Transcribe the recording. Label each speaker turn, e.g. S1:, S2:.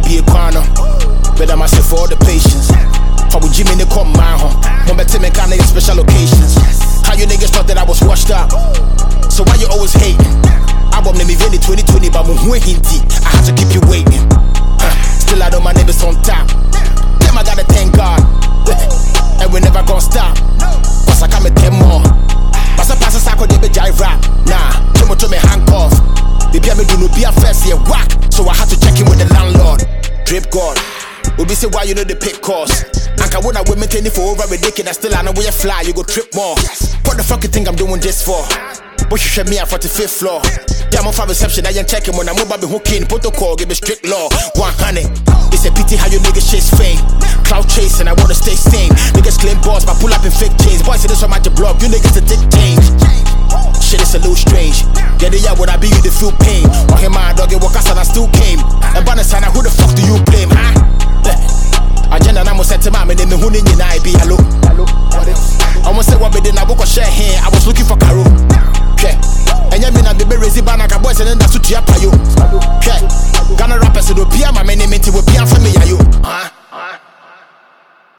S1: be a corner. But I'm asking for all the patience. For with Jimmy, they come my home. One better me kind of special occasions. How you niggas thought that I was washed up? So why you always hating? I won't name me 2020, but I'm hinty. I had to keep you waiting. Still I know my name is on top. Damn, I gotta thank God. And we never gonna stop. Cause I come and 10 more. But I pass a sack of the jive rap. Nah, come to me handcuff. They be me do no be a first year whack. So I had to check in with the landlord. Drip God. We be say why you know the pick course. And can when I women take it for over ridiculous. Still I know where you fly, you go trip more. What the fuck you think I'm doing this for? But you share me at 45th floor. Damn, off reception, I ain't checking when I'm about to hook in. Protocol, give me strict law. 100. It's a pity how you niggas chase fame. Cloud chasing, I wanna stay sane. Niggas claim boss, but pull up in fake chains. Boys say this from my blog, you niggas to take change. Shit is a little strange. Yeah, they when I be you, they feel pain. Walking my dog, it walk us and I still came. And Banasana, who the fuck do you blame, huh? Agenda, I'm gonna set to my name, who didn't I be hello? I want to say what we did, I book a share here. I was looking for Caro. And you mean I'm the Berezi Banaka boys and then that's what you have.